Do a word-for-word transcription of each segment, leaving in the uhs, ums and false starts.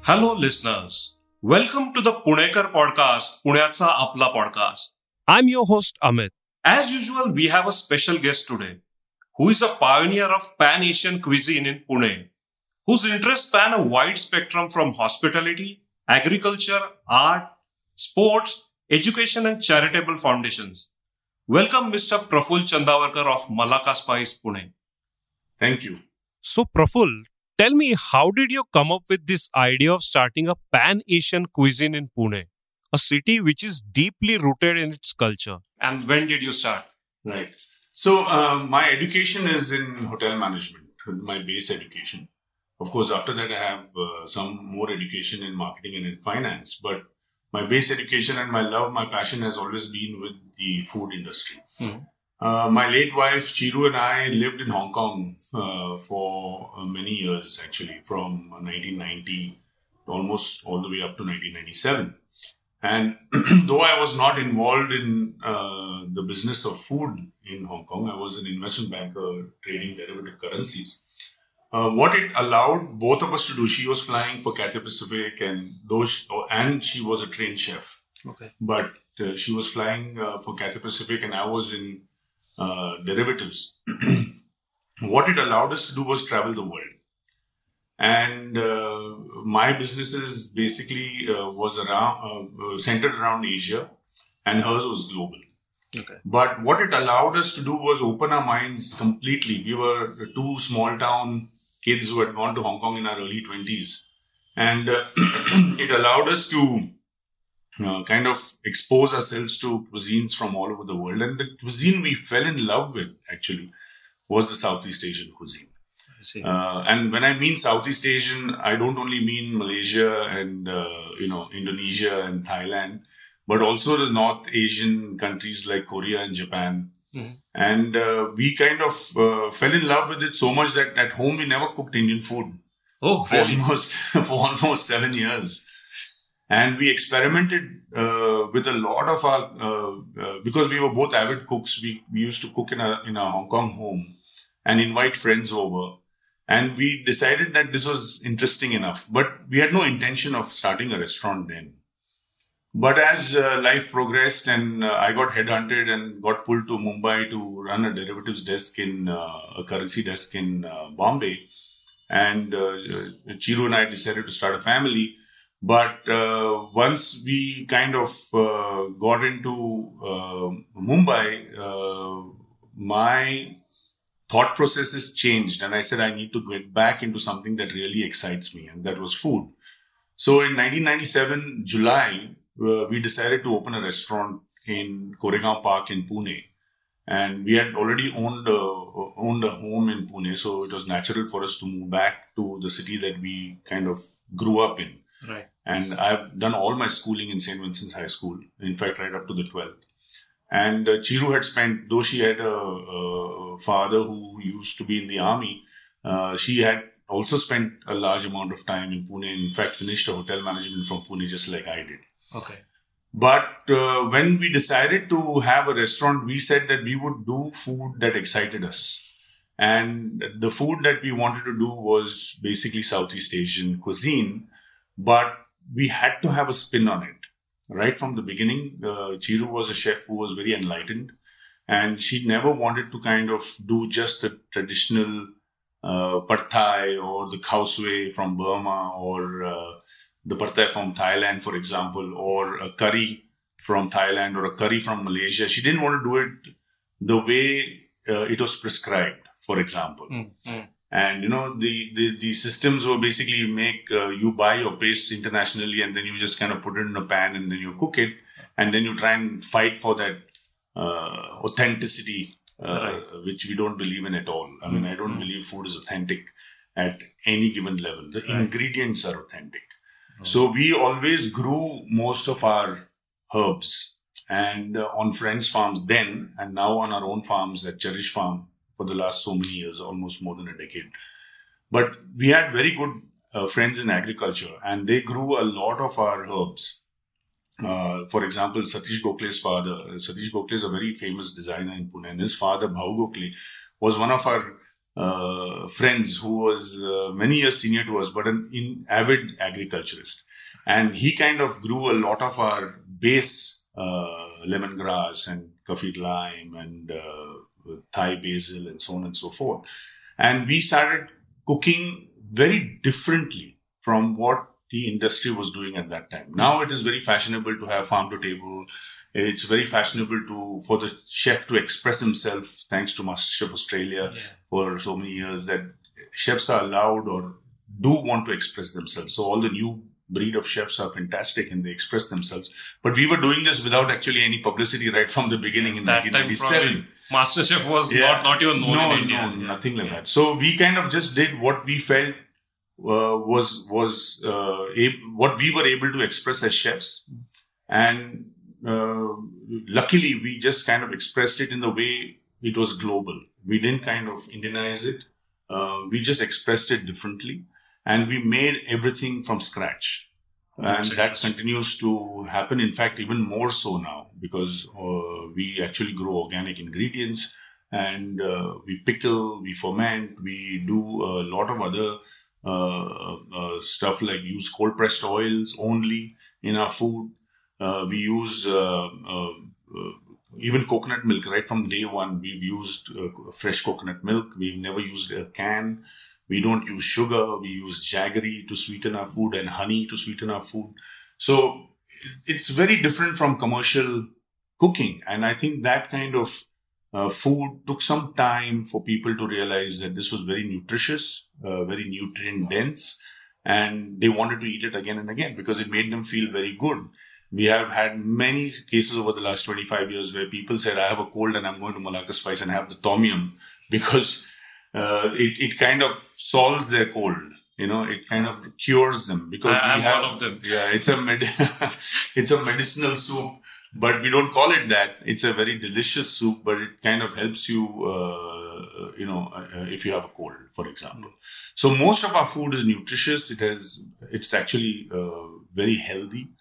Hello listeners. Welcome to the Punekar podcast, Punyacha Apla podcast. I'm your host Amit. As usual, we have a special guest today, who is a pioneer of Pan-Asian cuisine in Pune, whose interests span a wide spectrum from hospitality, agriculture, art, sports, education and charitable foundations. Welcome Mister Praful Chandavarkar of Malaka Spice, Pune. Thank you. So Praful, tell me, how did you come up with this idea of starting a Pan-Asian cuisine in Pune, a city which is deeply rooted in its culture? And when did you start? Right. So uh, my education is in hotel management, my base education. Of course, after that I have uh, some more education in marketing and in finance. But my base education and my love, my passion has always been with the food industry. Mm-hmm. Uh, my late wife, Chiru, and I lived in Hong Kong uh, for uh, many years, actually, from nineteen ninety almost all the way up to nineteen ninety-seven. And though I was not involved in uh, the business of food in Hong Kong, I was an investment banker trading derivative currencies. Uh, what it allowed both of us to do, she was flying for Cathay Pacific, and though she, and she was a trained chef. Okay. But uh, she was flying uh, for Cathay Pacific, and I was in Uh, derivatives. What it allowed us to do was travel the world. And uh, my businesses basically uh, was around uh, centered around Asia, and hers was global. Okay. But what it allowed us to do was open our minds completely. We were two small town kids who had gone to Hong Kong in our early twenties. And uh, it allowed us to Uh, kind of expose ourselves to cuisines from all over the world. And the cuisine we fell in love with, actually, was the Southeast Asian cuisine. I see. Uh, and when I mean Southeast Asian, I don't only mean Malaysia and, uh, you know, Indonesia and Thailand, but also the North Asian countries like Korea and Japan. Mm-hmm. And uh, we kind of uh, fell in love with it so much that at home we never cooked Indian food. Oh, for really? almost for almost seven years. And we experimented uh, with a lot of our, uh, uh, because we were both avid cooks, we, we used to cook in our, in our Hong Kong home and invite friends over. And we decided that this was interesting enough, but we had no intention of starting a restaurant then. But as uh, life progressed and uh, I got headhunted and got pulled to Mumbai to run a derivatives desk in, uh, a currency desk in uh, Bombay. And uh, Chiru and I decided to start a family. But uh, once we kind of uh, got into uh, Mumbai, uh, my thought processes changed. And I said, I need to get back into something that really excites me. And that was food. So in nineteen ninety-seven, July, uh, we decided to open a restaurant in Koregaon Park in Pune. And we had already owned a, owned a home in Pune. So it was natural for us to move back to the city that we kind of grew up in. Right. And I've done all my schooling in Saint Vincent's High School, in fact, right up to the twelfth. And uh, Chiru had spent, though she had a, a father who used to be in the army, uh, she had also spent a large amount of time in Pune. In fact, finished her hotel management from Pune just like I did. Okay. But uh, when we decided to have a restaurant, we said that we would do food that excited us. And the food that we wanted to do was basically Southeast Asian cuisine. But we had to have a spin on it. Right from the beginning, uh, Chiru was a chef who was very enlightened. And she never wanted to kind of do just the traditional uh, pad thai or the khao sui from Burma or uh, the pad thai from Thailand, for example, or a curry from Thailand or a curry from Malaysia. She didn't want to do it the way uh, it was prescribed, for example. Mm-hmm. And, you know, the, the, the systems were basically make, uh, you buy your paste internationally and then you just kind of put it in a pan and then you cook it. And then you try and fight for that uh, authenticity, uh, right. which we don't believe in at all. I mean, I don't mm-hmm. believe food is authentic at any given level. The right. ingredients are authentic. Mm-hmm. So we always grew most of our herbs and uh, on friends' farms then and now on our own farms at Cherish Farm. For the last so many years, almost more than a decade. But we had very good uh, friends in agriculture and they grew a lot of our herbs. Uh, for example, Satish Gokhale's father, Satish Gokhale is a very famous designer in Pune, and his father, Bhau Gokhale, was one of our uh, friends who was uh, many years senior to us, but an in avid agriculturist. And he kind of grew a lot of our base uh, lemongrass and kaffir lime and uh, Thai basil and so on and so forth. And we started cooking very differently from what the industry was doing at that time. Now it is very fashionable to have farm to table. It's very fashionable to for the chef to express himself, thanks to MasterChef Australia yeah. for so many years, that chefs are allowed or do want to express themselves. So all the new breed of chefs are fantastic and they express themselves. But we were doing this without actually any publicity right from the beginning in that nineteen ninety-seven. MasterChef was yeah. not, not even known no, in India. No, yeah. nothing like yeah. that. So we kind of just did what we felt uh, was was uh, ab- what we were able to express as chefs. And uh, luckily, we just kind of expressed it in the way it was global. We didn't kind of Indianize it. Uh, we just expressed it differently. And we made everything from scratch. That's and that continues to happen. In fact, even more so now, because uh, we actually grow organic ingredients and uh, we pickle, we ferment, we do a lot of other uh, uh, stuff like use cold pressed oils only in our food. Uh, we use uh, uh, uh, even coconut milk right from day one. We've used uh, fresh coconut milk. We've never used a can. We don't use sugar. We use jaggery to sweeten our food and honey to sweeten our food. So it's very different from commercial cooking. And I think that kind of uh, food took some time for people to realize that this was very nutritious, uh, very nutrient dense, and they wanted to eat it again and again because it made them feel very good. We have had many cases over the last twenty-five years where people said, I have a cold and I'm going to Malacca Spice and have the tom yum because uh, it, it kind of solves their cold. You know, it kind of cures them because I, I'm we have, one of them. Yeah, it's a med- it's a medicinal soup, but we don't call it that. It's a very delicious soup, but it kind of helps you, uh, you know, uh, if you have a cold, for example. So most of our food is nutritious. It has, it's actually uh, very healthy.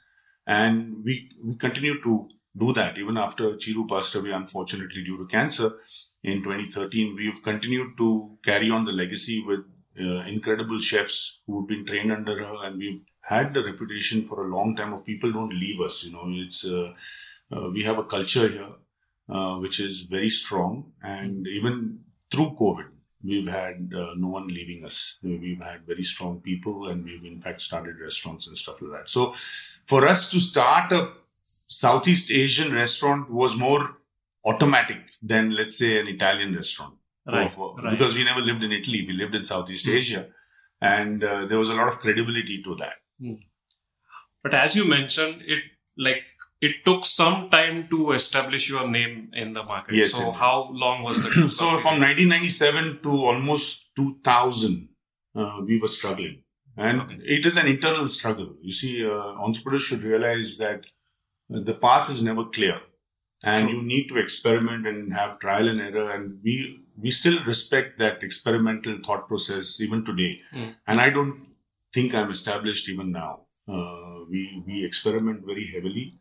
And we, we continue to do that. Even after Chiru passed away, unfortunately, due to cancer in twenty thirteen, we've continued to carry on the legacy with uh, incredible chefs who've been trained under her. And we've had the reputation for a long time of people don't leave us. You know, it's uh, uh, we have a culture here uh, which is very strong. And even through COVID, we've had uh, no one leaving us. We've had very strong people and we've in fact started restaurants and stuff like that. So for us to start a Southeast Asian restaurant was more automatic than, let's say, an Italian restaurant. Right, for, right. Because we never lived in Italy. We lived in Southeast mm. Asia. And uh, there was a lot of credibility to that. Mm. But as you mentioned, it like it took some time to establish your name in the market. Yes, so indeed. How long was the So from nineteen ninety-seven to almost two thousand, uh, we were struggling. And okay. It is an internal struggle. You see, uh, entrepreneurs should realize that the path is never clear. And True. You need to experiment and have trial and error. And we we still respect that experimental thought process even today. Mm. And I don't think I'm established even now. Uh, we, we experiment very heavily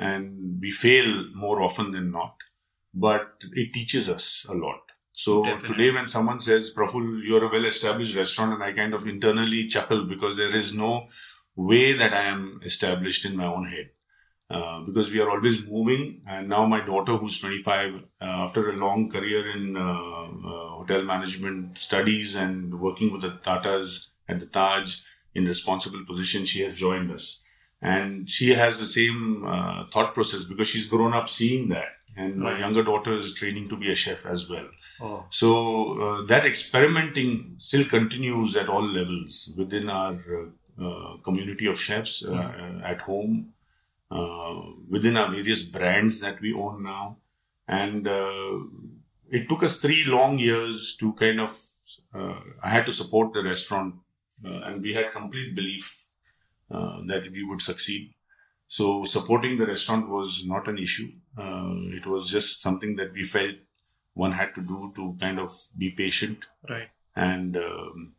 and we fail more often than not. But it teaches us a lot. So Definitely. Today when someone says, Praful, you're a well-established restaurant, and I kind of internally chuckle because there is no way that I am established in my own head. Uh, because we are always moving. And now my daughter, who's twenty-five, uh, after a long career in uh, uh, hotel management studies and working with the Tatas at the Taj in responsible position, she has joined us. And she has the same uh, thought process because she's grown up seeing that. And my younger daughter is training to be a chef as well. Oh. So uh, that experimenting still continues at all levels within our uh, uh, community of chefs uh, mm. at home, uh, within our various brands that we own now. And uh, it took us three long years to kind of, uh, I had to support the restaurant uh, and we had complete belief uh, that we would succeed. So supporting the restaurant was not an issue. Uh, it was just something that we felt one had to do to kind of be patient. Right. And um,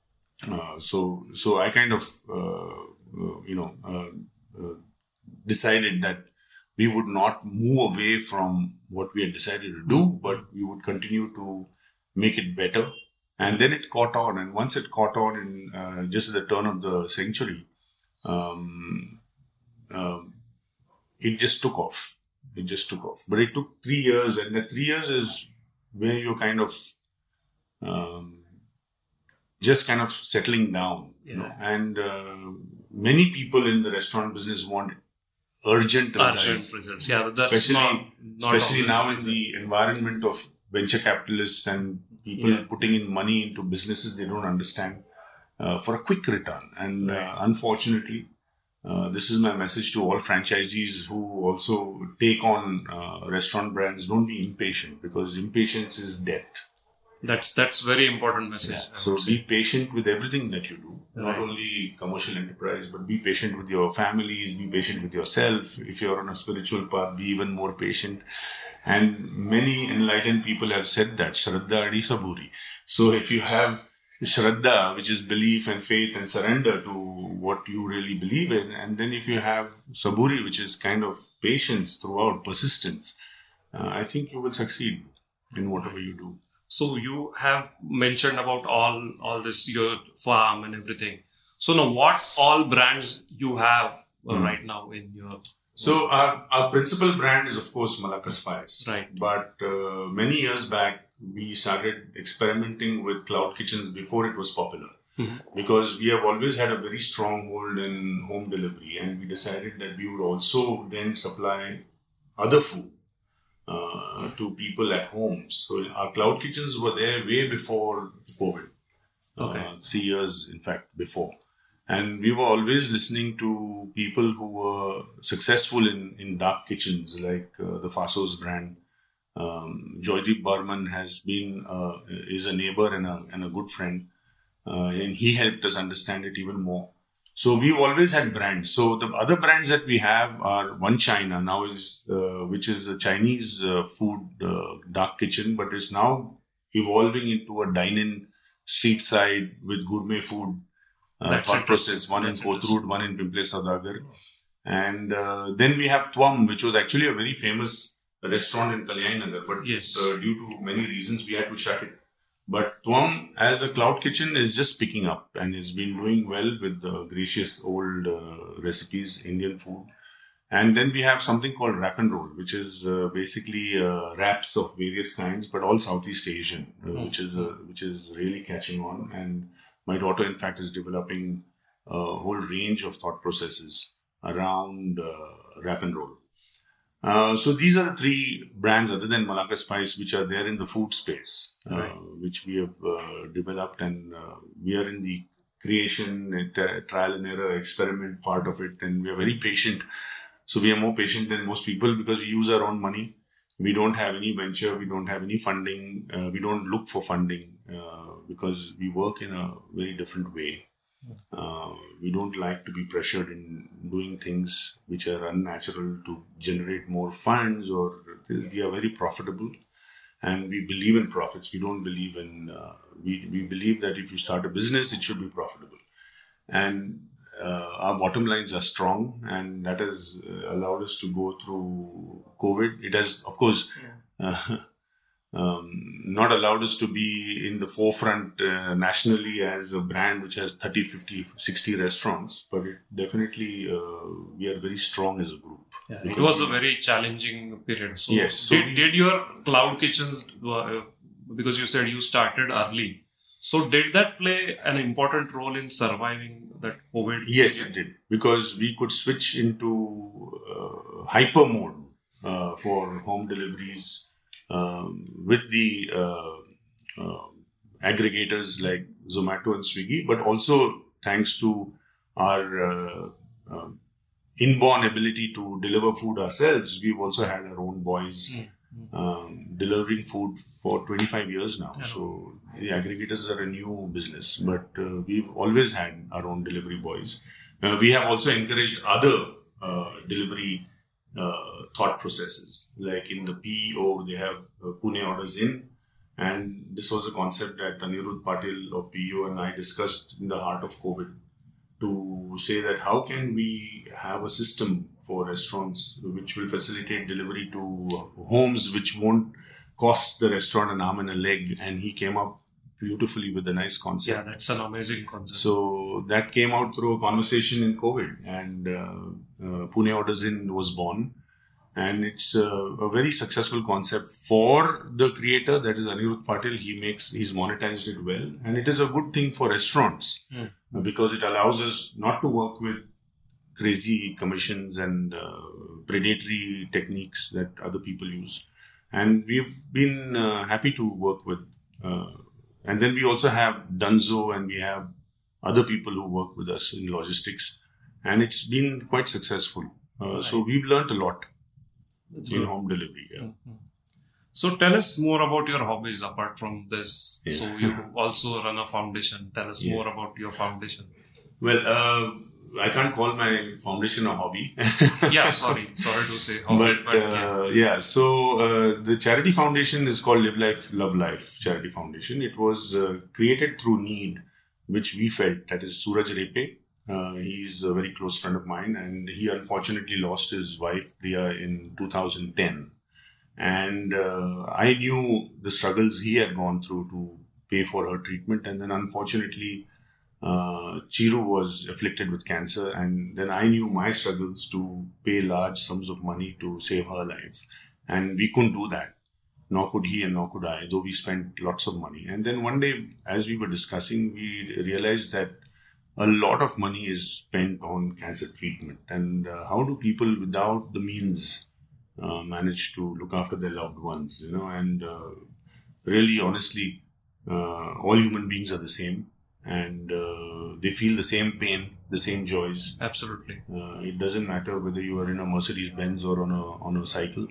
uh, so so I kind of, uh, uh, you know, uh, uh, decided that we would not move away from what we had decided to do, but we would continue to make it better And then it caught on. And once it caught on in uh, just at the turn of the century, um, um, it just took off. It just took off. But it took three years. And the three years is where you're kind of um, just kind of settling down. Yeah. You know? And uh, many people in the restaurant business want urgent results. Urgent results. Yeah, but that's especially, not, not especially now in always the environment of venture capitalists and people Yeah. putting in money into businesses they don't understand uh, for a quick return. And uh, unfortunately, uh, this is my message to all franchisees who also take on uh, restaurant brands. Don't be impatient, because impatience is death. That's that's very important message. Yeah. I So would say. be patient with everything that you do. Not Right. only commercial enterprise, but be patient with your families, be patient with yourself. If you're on a spiritual path, be even more patient. And many enlightened people have said that, Shraddha Adi Saburi. So if you have Shraddha, which is belief and faith and surrender to what you really believe in, and then if you have Saburi, which is kind of patience throughout, persistence, uh, I think you will succeed in whatever you do. So you have mentioned about all all this, your farm and everything. So now, what all brands you have uh, Hmm. right now in your? So our, our principal brand is, of course, Malacca Spice. Right. But uh, many years back, we started experimenting with cloud kitchens before it was popular. Mhm. Because we have always had a very strong hold in home delivery, and we decided that we would also then supply other food uh, to people at home. So our cloud kitchens were there way before COVID. Okay. Uh, three years, in fact, before. And we were always listening to people who were successful in, in dark kitchens, like uh, the Fasos brand. Um, Joydeep Barman has been, uh, is a neighbor and a, and a good friend. Uh, and he helped us understand it even more. So we've always had brands. So the other brands that we have are One China now is, uh, which is a Chinese uh, food uh, dark kitchen, but is now evolving into a dine-in street side with gourmet food uh, That's thought interesting. process. One That's in Kothurud, one in Pimple Saudagar. And uh, then we have Twam, which was actually a very famous restaurant in Kalyani Nagar, but Yes. uh, due to many reasons we had to shut it. But Twam as a cloud kitchen is just picking up and it's been doing well with the gracious old uh, recipes, Indian food. And then we have something called Wrap and Roll, which is uh, basically uh, wraps of various kinds, but all Southeast Asian, uh, Mm. which is uh, which is really catching on. And my daughter, in fact, is developing a whole range of thought processes around uh, Wrap and Roll. Uh, so these are the three brands other than Malacca Spice which are there in the food space, uh, Right. which we have uh, developed, and uh, we are in the creation, and, uh, trial and error, experiment part of it, and we are very patient. So we are more patient than most people because we use our own money. We don't have any venture, we don't have any funding, uh, we don't look for funding uh, because we work in a very different way. Uh, we don't like to be pressured in doing things which are unnatural to generate more funds, or we are very profitable and we believe in profits. We don't believe in, uh, we, we believe that if you start a business, it should be profitable. And uh, our bottom lines are strong, and that has uh, allowed us to go through COVID. It has, of course, uh, um, not allowed us to be in the forefront uh, nationally as a brand which has thirty, fifty, sixty restaurants, but it definitely, uh, we are very strong as a group. Yeah, it Because was a we- very challenging period. So, Yes, so did, we- did your cloud kitchens, uh, because you said you started early, so did that play an important role in surviving that COVID? Yes, it period? did. Because we could switch into uh, hyper mode uh, for home deliveries um, with the uh, uh, aggregators like Zomato and Swiggy, but also thanks to our uh, uh, inborn ability to deliver food ourselves, we've also had our own boys Mm, mm. um, delivering food for twenty-five years now. Yeah. So the aggregators are a new business, but uh, we've always had our own delivery boys. Uh, we have also encouraged other uh, delivery uh, thought processes. Like in the P E O, they have uh, Pune Orders In. And this was a concept that Anirudh Patil of P E O and I discussed in the heart of COVID, to say that how can we have a system for restaurants which will facilitate delivery to homes which won't cost the restaurant an arm and a leg. And he came up beautifully with a nice concept. Yeah, that's an amazing concept. So that came out through a conversation in COVID, and uh, uh, Pune Orders In was born. And it's a, a very successful concept for the creator, that is Anirudh Patil. He makes, he's monetized it well. And it is a good thing for restaurants Mm. because it allows us not to work with crazy commissions and uh, predatory techniques that other people use. And we've been uh, happy to work with. Uh, and then we also have Dunzo, and we have other people who work with us in logistics. And it's been quite successful. Uh, Right. So we've learned a lot That's in good. home delivery. Yeah. Mhm. So tell us more about your hobbies apart from this. Yeah. So you also run a foundation. Tell us Yeah. more about your foundation. Well, uh, I can't call my foundation a hobby. Yeah, sorry. Sorry to say hobby, But, but, yeah. uh, yeah, so uh, the charity foundation is called Live Life, Love Life Charity Foundation. It was uh, created through need, which we felt. That is Suraj Repe. Uh, he's a very close friend of mine, and he unfortunately lost his wife, Priya, in two thousand ten. And uh, I knew the struggles he had gone through to pay for her treatment. And then unfortunately, uh, Chiru was afflicted with cancer. And then I knew my struggles to pay large sums of money to save her life. And we couldn't do that. Nor could he and nor could I, though we spent lots of money. And then one day, as we were discussing, we realized that a lot of money is spent on cancer treatment. And uh, how do people without the means uh, manage to look after their loved ones, you know? And uh, really, honestly, uh, all human beings are the same. And uh, they feel the same pain, the same joys. Absolutely. Uh, it doesn't matter whether you are in a Mercedes Benz or on a on a cycle,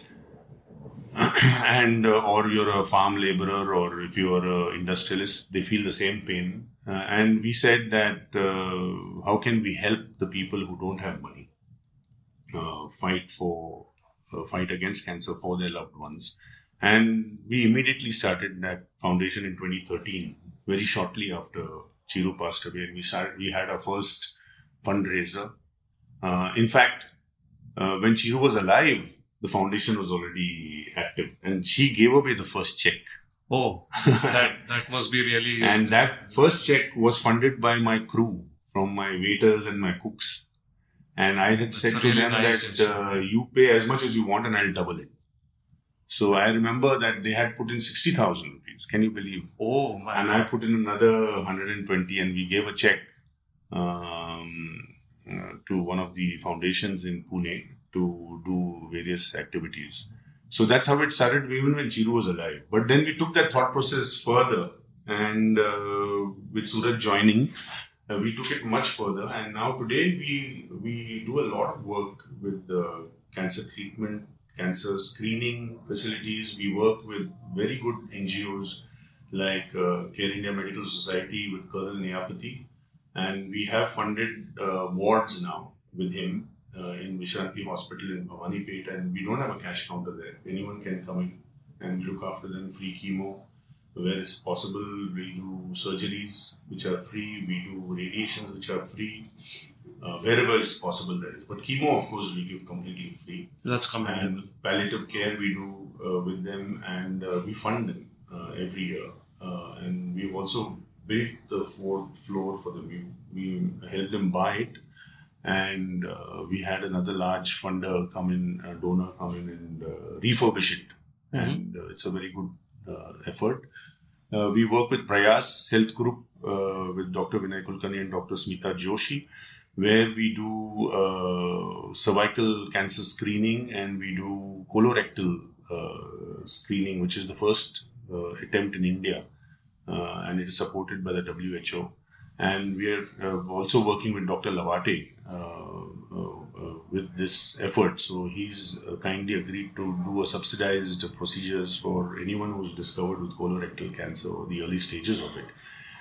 and uh, or you're a farm laborer or if you are an industrialist. They feel the same pain. Uh, and we said that uh, how can we help the people who don't have money uh, fight for uh, fight against cancer for their loved ones? And we immediately started that foundation in twenty thirteen. Very shortly after Chiru passed away, we started, we had our first fundraiser. Uh, in fact, uh, when Chiru was alive, the foundation was already active, and she gave away the first check. Oh, that that must be really. And that first check was funded by my crew, from my waiters and my cooks. And I had That's said a to really them nice that gesture. uh, you pay as much as you want and I'll double it. So I remember that they had put in sixty thousand rupees. Can you believe? Oh man. And I put in another one hundred twenty, and we gave a check um, uh, to one of the foundations in Pune to do various activities. So that's how it started, even when Chiru was alive. But then we took that thought process further, and uh, with Suraj joining, uh, we took it much further. And now today we we do a lot of work with uh, cancer treatment, cancer screening facilities. We work with very good N G Os like uh, Care India Medical Society with Colonel Neyapati, and we have funded uh, wards now with him uh, in Vishranti Hospital in Bhawanipet, and we don't have a cash counter there. Anyone can come in and we look after them, free chemo where it's possible. We do surgeries which are free, we do radiations which are free. Uh, wherever it's possible there is. But chemo, of course, we give completely free. That's commendable. And palliative care we do uh, with them, and uh, we fund them uh, every year. Uh, and we've also built the fourth floor for them. We, we helped them buy it, and uh, we had another large funder come in, a donor come in and uh, refurbish it. Mhm. And uh, it's a very good uh, effort. Uh, we work with Prayas Health Group uh, with Doctor Vinay Kulkarni and Doctor Smita Joshi, where we do uh, cervical cancer screening and we do colorectal uh, screening, which is the first uh, attempt in India, uh, and it is supported by the W H O. And we are uh, also working with Doctor Lavate uh, uh, uh, with this effort. So he's uh, kindly agreed to do a subsidized procedures for anyone who's discovered with colorectal cancer or the early stages of it.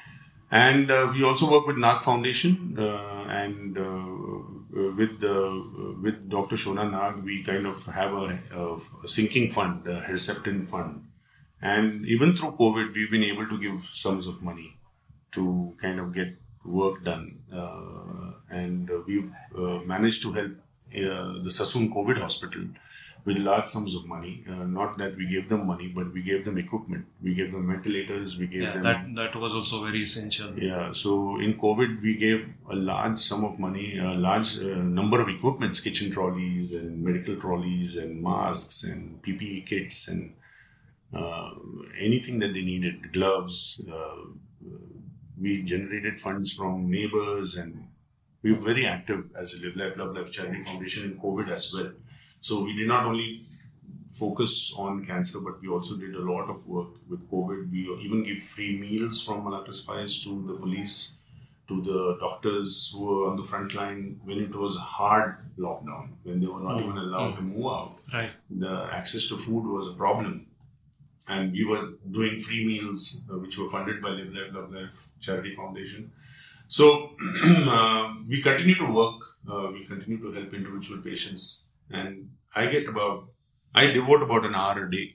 And uh, we also work with Nag Foundation uh, and uh, with uh, with Doctor Shona Nag, we kind of have a, a sinking fund, a Herceptin fund. And even through COVID, we've been able to give sums of money to kind of get work done. Uh, and uh, we've uh, managed to help uh, the Sassoon COVID Hospital with large sums of money. Uh, not that we gave them money, but we gave them equipment. We gave them ventilators. We gave Yeah, them that that was also very essential. yeah. So in COVID, we gave a large sum of money, a large uh, number of equipments, kitchen trolleys and medical trolleys and masks and P P E kits and uh, anything that they needed, gloves. Uh, we generated funds from neighbors, and we were very active as a Live Life, Love Life Charity Foundation in COVID as well. So we did not only focus on cancer, but we also did a lot of work with COVID. We even give free meals from Malacca Spice to the police, to the doctors who were on the front line when it was hard lockdown, when they were not mm. even allowed mm. to move out. Right. The access to food was a problem. And we were doing free meals, uh, which were funded by Live Life, Love Life Charity Foundation. So uh, we continue to work, uh, we continue to help individual patients. And I get about, I devote about an hour a day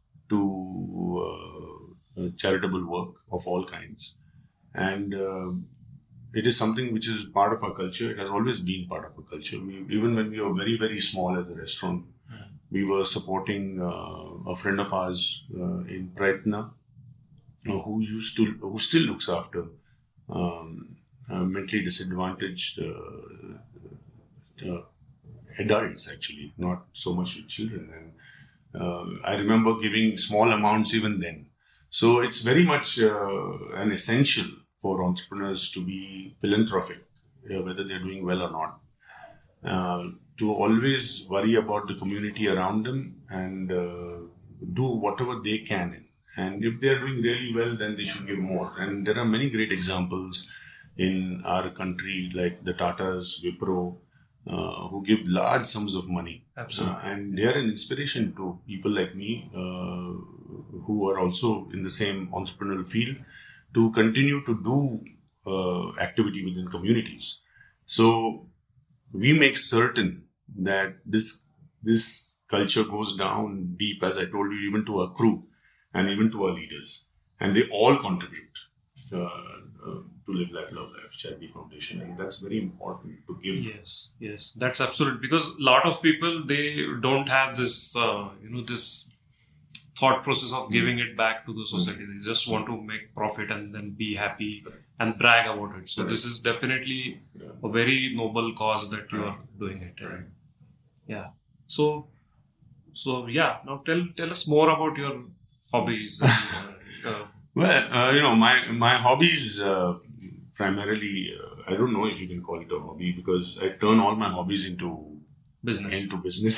to uh, charitable work of all kinds. And uh, it is something which is part of our culture. It has always been part of our culture. We, even when we were very, very small as a restaurant, we were supporting uh, a friend of ours uh, in Prayatna, uh, who used to, who still looks after um, uh, mentally disadvantaged uh, uh, adults, actually, not so much with children. And uh, I remember giving small amounts even then. So it's very much uh, an essential for entrepreneurs to be philanthropic, uh, whether they're doing well or not. Uh, to always worry about the community around them and uh, do whatever they can. And if they're doing really well, then they should give more. And there are many great examples in our country, like the Tatas, Wipro, uh, who give large sums of money. Absolutely. Uh, and they are an inspiration to people like me, uh, who are also in the same entrepreneurial field, to continue to do uh, activity within communities. So we make certain that this this culture goes down deep, as I told you, even to our crew and even to our leaders. And they all contribute uh, uh, to Live Life, Love Life Charity Foundation. And that's very important to give. Yes, yes, that's absolute. Because a lot of people, they don't have this, uh, you know, this thought process of giving it back to the society. They just want to make profit and then be happy and brag about it. So this is definitely a very noble cause that you are doing it. Right? Yeah. So, so yeah. Now tell tell us more about your hobbies. uh, uh, well, uh, you know, my my hobbies uh, primarily. Uh, I don't know if you can call it a hobby, because I turn all my hobbies into business. Into business.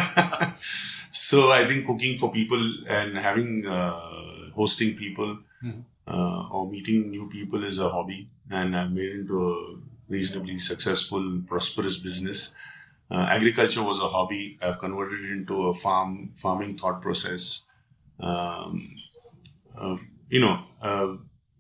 So I think cooking for people and having uh, hosting people mm-hmm. uh, or meeting new people is a hobby, and I've made it into a reasonably successful, prosperous business. Uh, agriculture was a hobby. I've converted it into a farm farming thought process. Um, uh, you know, uh,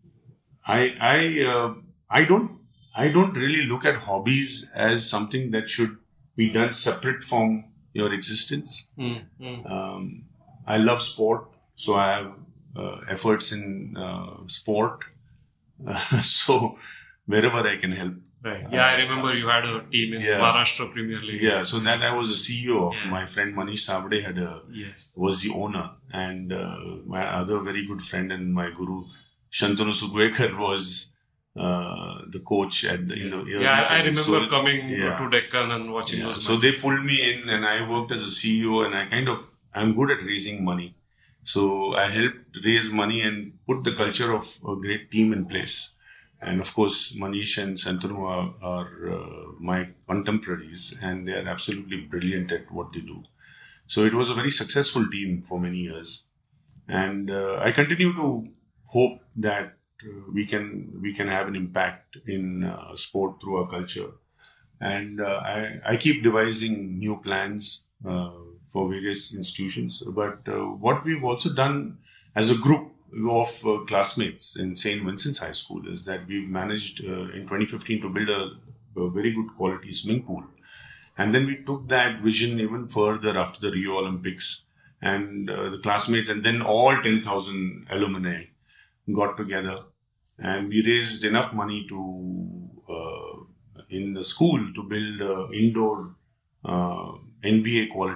I I uh, I don't I don't really look at hobbies as something that should be done separate from your existence. Mm, mm. Um, I love sport, so I have uh, efforts in uh, sport. Uh, so wherever I can help. Right. Yeah, uh, I remember you had a team in yeah. Maharashtra Premier League. Yeah, so that I was the C E O of. Yeah. My friend Manish Savade had a yes. was the owner, and uh, my other very good friend and my guru Shantanu Sugwekar was Uh, the coach at the, in the yeah, I remember so, coming yeah. to Deccan and watching yeah. those so matches. They pulled me in, and I worked as a C E O, and I kind of I'm good at raising money, so I helped raise money and put the culture of a great team in place. And of course, Manish and Santanu are, are uh, my contemporaries, and they are absolutely brilliant at what they do. So it was a very successful team for many years, and uh, I continue to hope that Uh, we can we can have an impact in uh, sport through our culture, and uh, I, I keep devising new plans uh, for various institutions. But uh, what we've also done as a group of uh, classmates in Saint Vincent's High School is that we've managed uh, in twenty fifteen to build a, a very good quality swimming pool, and then we took that vision even further after the Rio Olympics, and uh, the classmates and then all ten thousand alumni got together, and we raised enough money to uh, in the school to build an indoor uh, N B A quality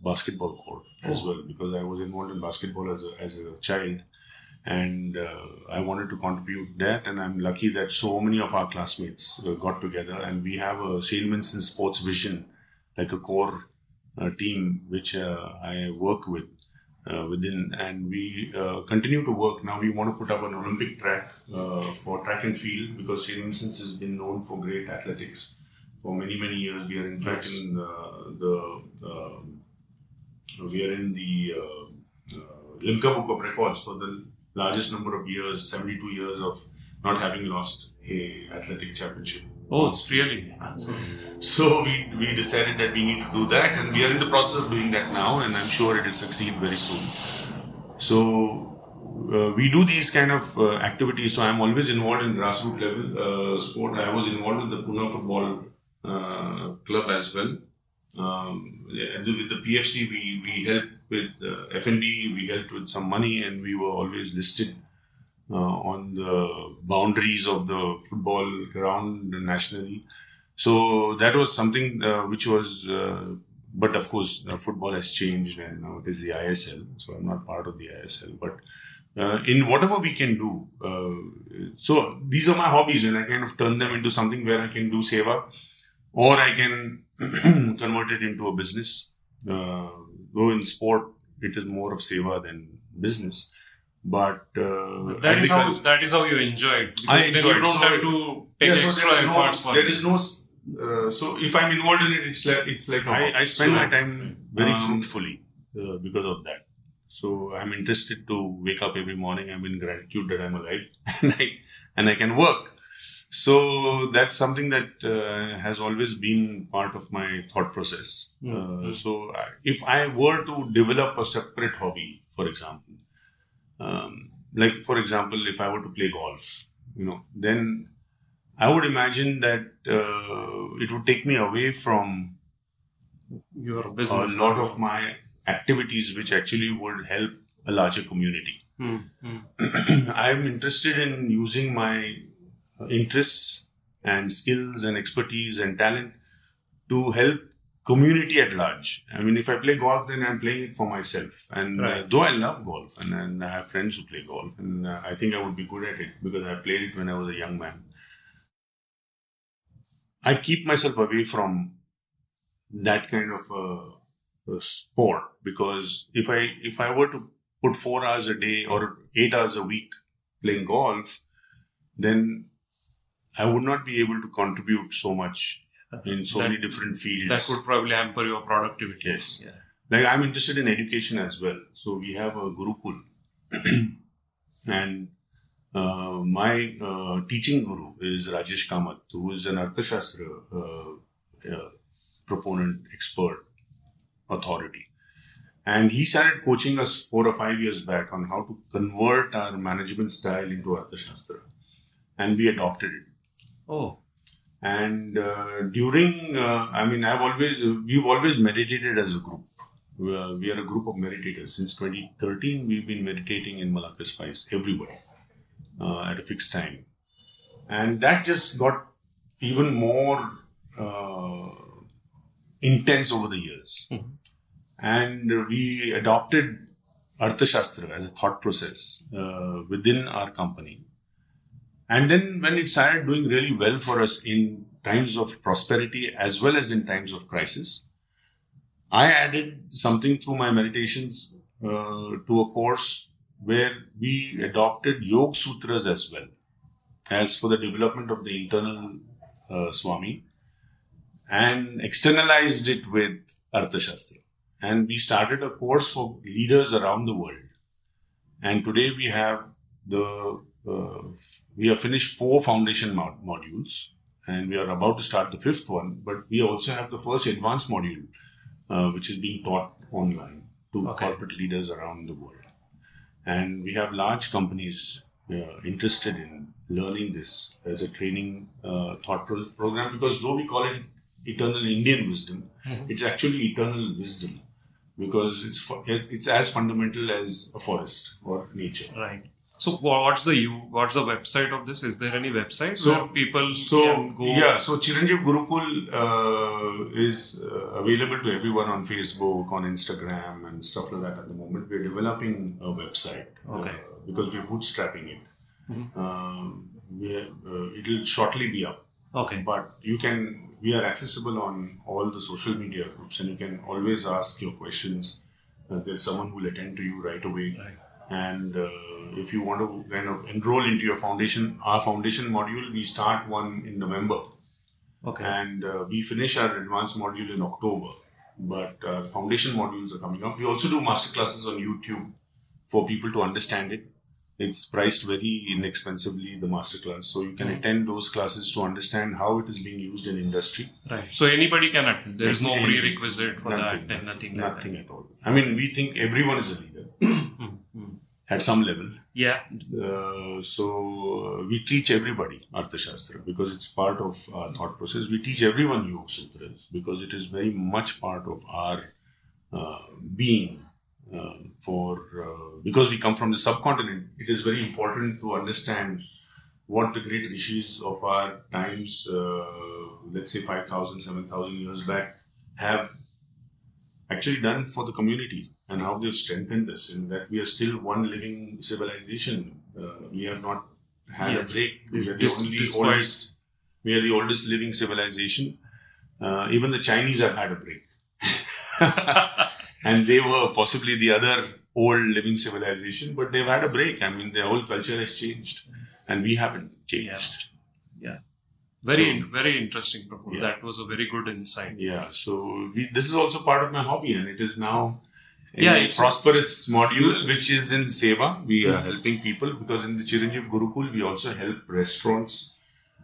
basketball court as well, because I was involved in basketball as a, as a child, and uh, I wanted to contribute that, and I'm lucky that so many of our classmates uh, got together, and we have a Saint Vincent Sports Vision, like a core uh, team which uh, I work with uh, within, and we uh, continue to work. Now we want to put up an Olympic track uh, for track and field, because Saint Vincent's has been known for great athletics for many many years. We are in fact Yes. in uh, the uh, we are in the uh, uh, Limca Book of Records for the largest number of years, seventy-two years of not having lost a athletic championship. Oh, it's really. So we, we decided that we need to do that, and we are in the process of doing that now, and I'm sure it will succeed very soon. So uh, we do these kind of uh, activities. So I'm always involved in grassroots level uh, sport. I was involved with the Pune Football uh, Club as well. Um, with the P F C, we, we helped with uh, F N D, we helped with some money, and we were always listed uh, on the boundaries of the football ground nationally. So that was something uh, which was, uh, but of course, uh, football has changed, and now it is the I S L. So I'm not part of the I S L, but uh, in whatever we can do. Uh, so these are my hobbies, and I kind of turn them into something where I can do seva, or I can convert it into a business. Uh, though in sport, it is more of seva than business. But uh, That is how that is how you enjoy it. Because I then enjoy you it. don't So have to take Yeah, so extra there is no- efforts for there it. is no. Uh, so if I'm involved in it, it's like it's like a I- hobby. I spend So, my time very um, fruitfully uh, because of that. So I'm interested to wake up every morning. I'm in gratitude that I'm alive and I and I can work. So that's something that uh, has always been part of my thought process. Mm. Uh, so I, if I were to develop a separate hobby, for example, um, like for example, if I were to play golf, you know, then I would imagine that uh, it would take me away from Your a business. lot of my activities, which actually would help a larger community. Hmm, hmm. I'm interested in using my interests and skills and expertise and talent to help community at large. I mean, if I play golf, then I'm playing it for myself. And uh, Right. though I love golf, and, and I have friends who play golf, and uh, I think I would be good at it because I played it when I was a young man. I keep myself away from that kind of uh, a sport, because if I if I were to put four hours a day or eight hours a week playing golf, then I would not be able to contribute so much in so That- many different fields. That could probably hamper your productivity. Yes. Yeah. Like I'm interested in education as well. So we have a Gurukul, and uh, my uh, teaching guru is Rajesh Kamath, who is an Arthashastra uh, uh, proponent, expert, authority. And he started coaching us four or five years back on how to convert our management style into Arthashastra. And we adopted it. Oh. And uh, during, uh, I mean, I've always, we've always meditated as a group. We are, we are a group of meditators. Since twenty thirteen, we've been meditating in Malacca Spice everywhere uh, at a fixed time. And that just got even more uh, intense over the years. Mhm. And we adopted Arthashastra as a thought process uh, within our company. And then when it started doing really well for us in times of prosperity as well as in times of crisis, I added something through my meditations uh, to a course where we adopted Yoga Sutras as well, as for the development of the internal uh, Swami, and externalized it with Arthashastra. And we started a course for leaders around the world. And today we have the Uh, we have finished four foundation mod- modules, and we are about to start the fifth one. But we also have the first advanced module, uh, which is being taught online to Okay. corporate leaders around the world. And we have large companies uh, interested in learning this as a training uh, thought pro- program, because though we call it eternal Indian wisdom, Mhm. it's actually eternal wisdom, because it's fu- it's it's as fundamental as a forest or nature. Right. So what's the you? What's the website of this? Is there any website So- where people So, can go? yeah, so Chiranjeev Gurukul uh, is uh, available to everyone on Facebook, on Instagram, and stuff like that at the moment. We're developing a website Okay. uh, because we're bootstrapping it. Mhm. Um, we uh, it'll shortly be up, Okay. but you can. We are accessible on all the social media groups, and you can always ask your questions. Uh, there's someone who will attend to you right away. Right. And uh, if you want to kind of enroll into your foundation, our foundation module, we start one in November. Okay. And uh, we finish our advanced module in October. But uh, foundation modules are coming up. We also do masterclasses on YouTube for people to understand it. It's priced very inexpensively, the masterclass. So you can Mm. attend those classes to understand how it is being used in industry. Right. So anybody can attend. There is no Anything. prerequisite for Nothing, that and nothing like Nothing at all. I mean, we think everyone is a leader that. Mm. at some level. Yeah. Uh, so uh, we teach everybody Arthashastra because it's part of our thought process. We teach everyone Yoga Sutras because it is very much part of our uh, being. Uh, for uh, because we come from the subcontinent, it is very important to understand what the great rishis of our times, uh, let's say five thousand, seven thousand years back, have actually done for the community and how they've strengthened us, and that we are still one living civilization. Uh, we have not had Yes. a break. We This- are the this- only despite- oldest. We are the oldest living civilization. Uh, even the Chinese have had a break. And they were possibly the other old living civilization, but they've had a break. I mean, their whole culture has changed, and we haven't changed. Yeah. Very, So- very interesting, Prabhu. Yeah. That was a very good insight. Yeah. So we, this is also part of my hobby, and it is now a Yeah, it's- prosperous module, which is in Seva. We are helping people because in the Chiranjeev Gurukul, we also help restaurants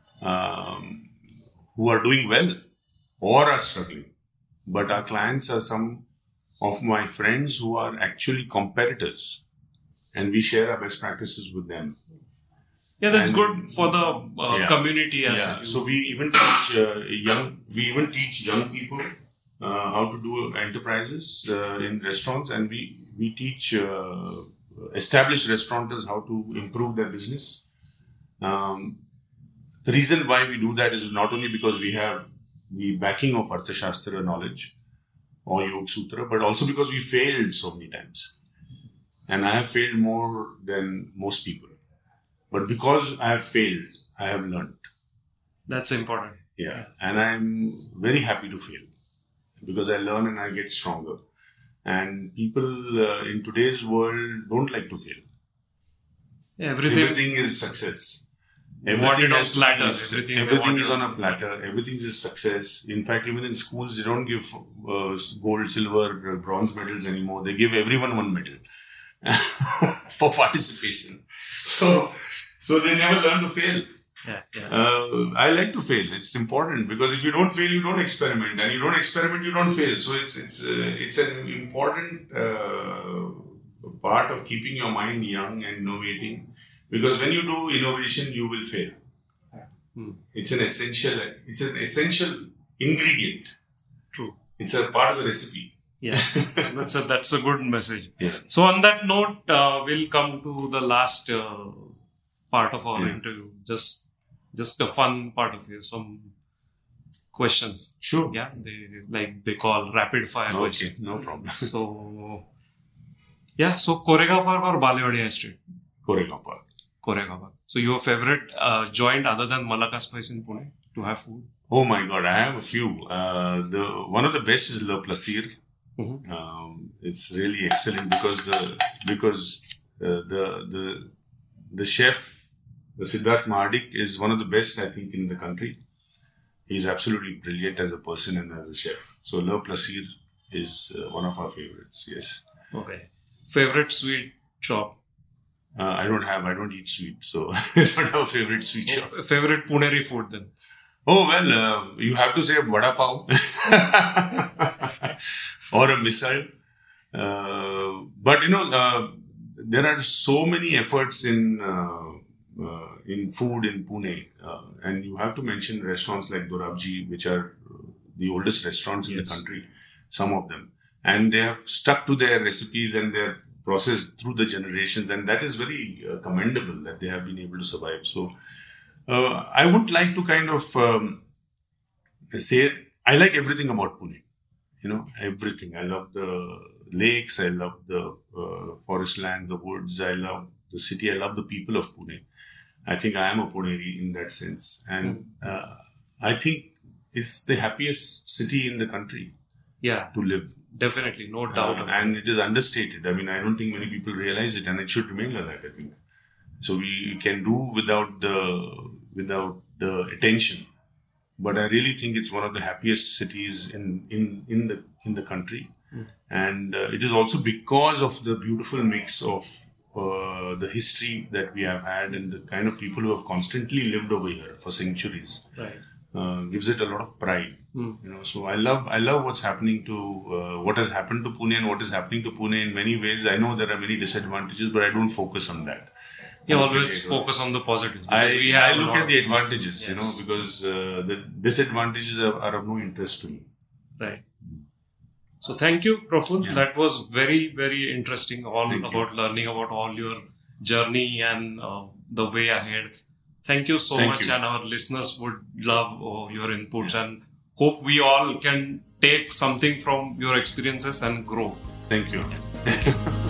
um, who are doing well or are struggling. But our clients are some of my friends who are actually competitors, and we share our best practices with them. Yeah, that's And- good for the uh, Yeah. community as Yeah. you- So we even teach uh, young. We even teach young people uh, how to do enterprises uh, in restaurants, and we we teach uh, established restaurateurs how to improve their business. Um, the reason why we do that is not only because we have the backing of Arthashastra knowledge or Yoga Sutra, but also because we failed so many times. And I have failed more than most people. But because I have failed, I have learned. That's important. Yeah. And I'm very happy to fail because I learn and I get stronger. And people uh, in today's world don't like to fail. Everything, Everything is success. They want it on has to be- platters. Everything they everything want is it on on- a platter. Everything is success. In fact, even in schools, they don't give uh, gold, silver, uh, bronze medals anymore. They give everyone one medal for participation. So, so they never learn to fail. Yeah, yeah. Uh, I like to fail. It's important because if you don't fail, you don't experiment, and you don't experiment, you don't fail. So it's it's uh, it's an important uh, part of keeping your mind young and innovating. Because when you do innovation, you will fail. Hmm. It's an essential. It's an essential ingredient. True. It's a part of the recipe. Yeah, so that's a that's a good message. Yeah. So on that note, uh, we'll come to the last uh, part of our Yeah. interview. Just just the fun part of it. Some questions. Sure. Yeah, they like they call rapid fire Okay. questions. No problem. So yeah, so Koregaon Park or Balewadi Estate? Koregaon Park. Koregaon Park. So your favorite uh, joint other than Malaka Spice in Pune to have food? Oh my God, I have a few. Uh, the one of the best is Le Plaisir. Mhm. Um, it's really excellent because the because uh, the the the chef, the Siddharth Mahadik, is one of the best I think in the country. He's absolutely brilliant as a person and as a chef. So Le Plaisir is uh, one of our favorites. Yes, Okay. Favorite sweet shop? uh, I don't have I don't eat sweet, so I don't have a favorite sweet shop. F- favorite Puneri food then? Oh well, uh, you have to say vada pav or a misal. Uh, but you know, uh, there are so many efforts in uh, uh, in food in Pune, uh, and you have to mention restaurants like Dorabji, which are the oldest restaurants in Yes. the country. Some of them, and they have stuck to their recipes and their process through the generations, and that is very uh, commendable that they have been able to survive. So uh, I would like to kind of um, say I like everything about Pune. You know, everything. I love the lakes. I love the uh, forest land, the woods. I love the city. I love the people of Pune. I think I am a Puneri in that sense, and uh, I think it's the happiest city in the country. Yeah, to live. Definitely, no doubt. Uh, and it is understated. I mean, I don't think many people realize it, and it should remain like that, I think. So we can do without the without the attention. But I really think it's one of the happiest cities in in, in the in the country. Mm. And uh, it is also because of the beautiful mix of uh, the history that we have had and the kind of people who have constantly lived over here for centuries. Right. Uh, gives it a lot of pride, mm. you know. So I love, I love what's happening to uh, what has happened to Pune and what is happening to Pune in many ways. I know there are many disadvantages, but I don't focus on that. You yeah, always focus on the positives. I, we I look at the advantages, yes. you know, because uh, the disadvantages are, are of no interest to me. Right. So thank you, Praful. Yeah. That was very, very interesting. All thank about you. learning about all your journey and uh, the way ahead. Thank you so Thank much, you. and our listeners would love uh, your inputs yeah. and hope we all can take something from your experiences and grow. Thank you. Thank you.